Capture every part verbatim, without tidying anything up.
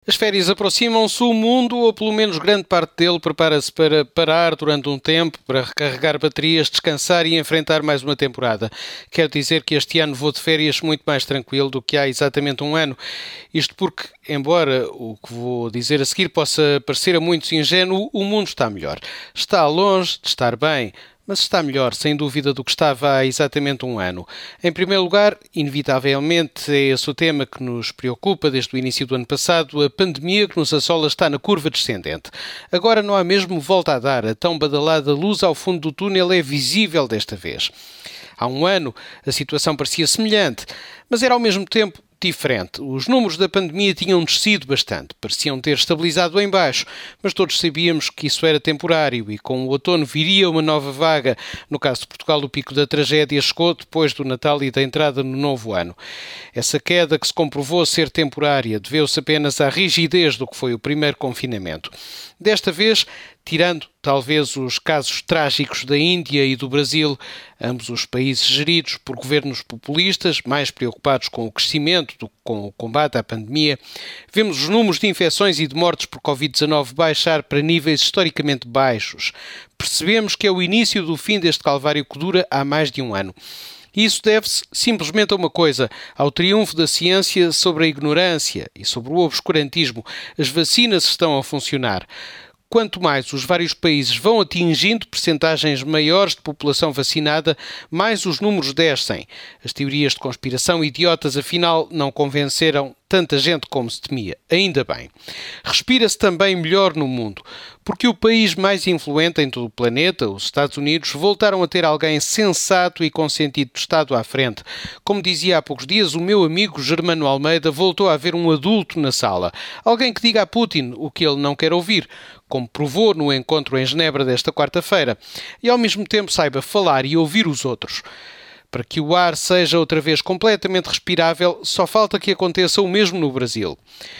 As férias aproximam-se, o mundo, ou pelo menos grande parte dele, prepara-se para parar durante um tempo, para recarregar baterias, descansar e enfrentar mais uma temporada. Quero dizer que este ano vou de férias muito mais tranquilo do que há exatamente um ano. Isto porque, embora o que vou dizer a seguir possa parecer a muitos ingênuo, o mundo está melhor. Está longe de estar bem, mas está melhor, sem dúvida, do que estava há exatamente um ano. Em primeiro lugar, inevitavelmente, é esse o tema que nos preocupa desde o início do ano passado. A pandemia que nos assola está na curva descendente. Agora não há mesmo volta a dar. A tão badalada luz ao fundo do túnel é visível desta vez. Há um ano, a situação parecia semelhante, mas era ao mesmo tempo diferente. Os números da pandemia tinham descido bastante, pareciam ter estabilizado em baixo, mas todos sabíamos que isso era temporário e com o outono viria uma nova vaga. No caso de Portugal, o pico da tragédia chegou depois do Natal e da entrada no novo ano. Essa queda, que se comprovou ser temporária, deveu-se apenas à rigidez do que foi o primeiro confinamento. Desta vez, tirando talvez os casos trágicos da Índia e do Brasil, ambos os países geridos por governos populistas, mais preocupados com o crescimento do que com o combate à pandemia, vemos os números de infecções e de mortes por covid dezanove baixar para níveis historicamente baixos. Percebemos que é o início do fim deste calvário que dura há mais de um ano. E isso deve-se simplesmente a uma coisa, ao triunfo da ciência sobre a ignorância e sobre o obscurantismo. As vacinas estão a funcionar. Quanto mais os vários países vão atingindo percentagens maiores de população vacinada, mais os números descem. As teorias de conspiração idiotas, afinal, não convenceram tanta gente como se temia. Ainda bem. Respira-se também melhor no mundo, porque o país mais influente em todo o planeta, os Estados Unidos, voltaram a ter alguém sensato e com sentido de Estado à frente. Como dizia há poucos dias, o meu amigo Germano Almeida voltou a ver um adulto na sala. Alguém que diga a Putin o que ele não quer ouvir, como provou no encontro em Genebra desta quarta-feira, e ao mesmo tempo saiba falar e ouvir os outros. Para que o ar seja outra vez completamente respirável, só falta que aconteça o mesmo no Brasil.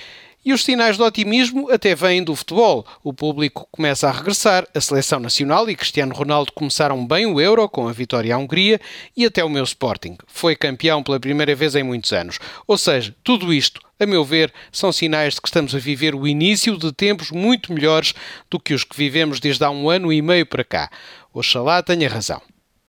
E os sinais de otimismo até vêm do futebol. O público começa a regressar, a Seleção Nacional e Cristiano Ronaldo começaram bem o Euro, com a vitória à Hungria, e até o meu Sporting. Foi campeão pela primeira vez em muitos anos. Ou seja, tudo isto, a meu ver, são sinais de que estamos a viver o início de tempos muito melhores do que os que vivemos desde há um ano e meio para cá. Oxalá tenha razão.